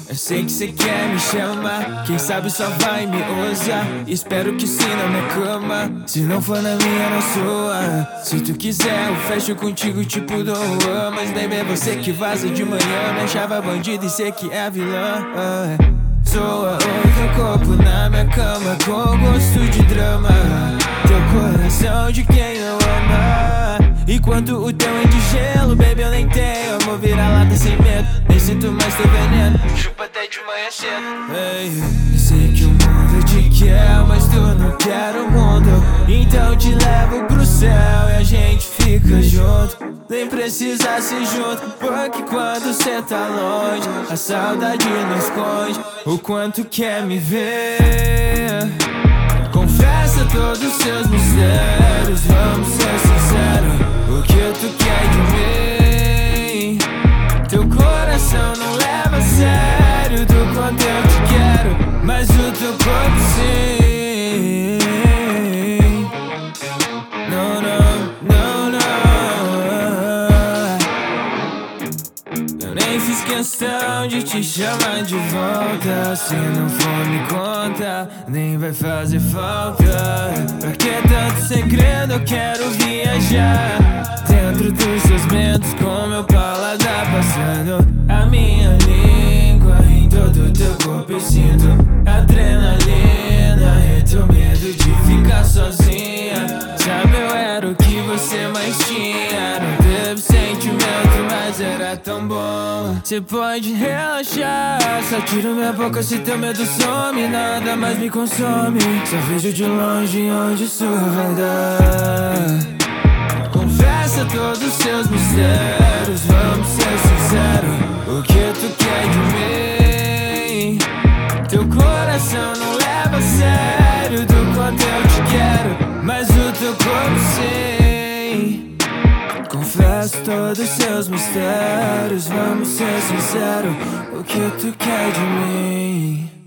Eu sei que cê quer me chamar, quem sabe só vai me usar. Espero que sim na minha cama, se não for na minha, na sua. Se tu quiser eu fecho contigo tipo Dom Juan, mas baby é você que vaza de manhã. Me achava bandido e cê que é vilã. Soa outro corpo na minha cama com gosto de drama. Teu coração de quem não ama. Enquanto o teu é de gelo, baby, eu nem tenho amor, vira-lata sem medo. Nem sinto mais teu veneno, chupa até de manhã cedo. Ei, sei que o mundo te quer, mas tu não quer o mundo. Então te levo pro céu e a gente fica junto. Nem precisa ser junto, porque quando cê tá longe, a saudade não esconde o quanto quer me ver. Confessa todos os seus mistérios, vamos ser sinceros. O que tu quer de mim? Teu coração não leva a sério do quanto eu te quero, mas o teu corpo sim. Não, não, não, não. Eu nem fiz questão de te chamar de volta. Se não for me conta, nem vai fazer falta. Pra que tanto segredo? Eu quero viajar dentro dos seus mentos, com meu paladar passando a minha língua em todo teu corpo. Eu sinto adrenalina e teu medo de ficar sozinha. Sabe, eu era o que você mais tinha. Não teve sentimento, mas era tão bom. Cê pode relaxar, só tira minha boca se teu medo some. Nada mais me consome, só vejo de longe onde isso vai dar. Confessa todos os seus mistérios, vamos ser sinceros. O que tu quer de mim? Teu coração não leva a sério do quanto eu te quero, mas o teu corpo sim. Confessa todos os seus mistérios, vamos ser sinceros. O que tu quer de mim?